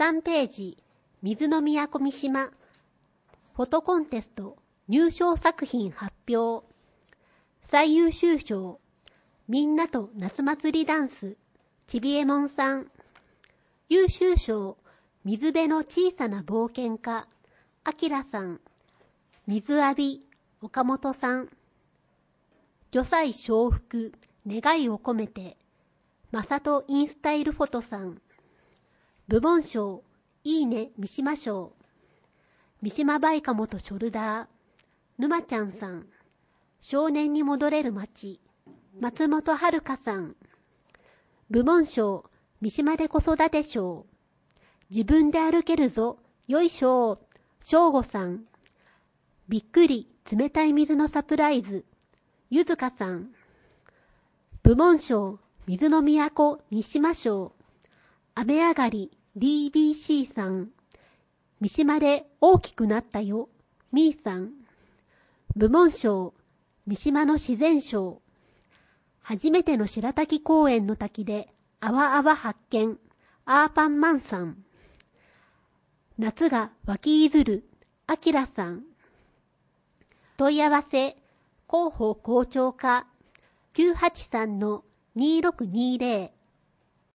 3ページ、水の都三島、フォトコンテスト、入賞作品発表。最優秀賞、みんなと夏祭りダンス、ちびえもんさん。優秀賞、水辺の小さな冒険家、あきらさん。水浴び、岡本さん。女才承服、願いを込めて、まさとインスタイルフォトさん。部門賞、いいね三島賞。三島バイカモとショルダー、沼ちゃんさん。少年に戻れる街、松本遥さん。部門賞、三島で子育て賞。自分で歩けるぞ、よいしょ、翔吾さん。びっくり、冷たい水のサプライズ、ゆずかさん。部門賞、水の都三島賞。雨上がり、DBC さん。三島で大きくなったよ、みーさん。部門賞、三島の自然賞。初めての白滝公園の滝であわあわ発見、アーパンマンさん。夏が湧きいずる、あきらさん。問い合わせ、広報校長課 983-2620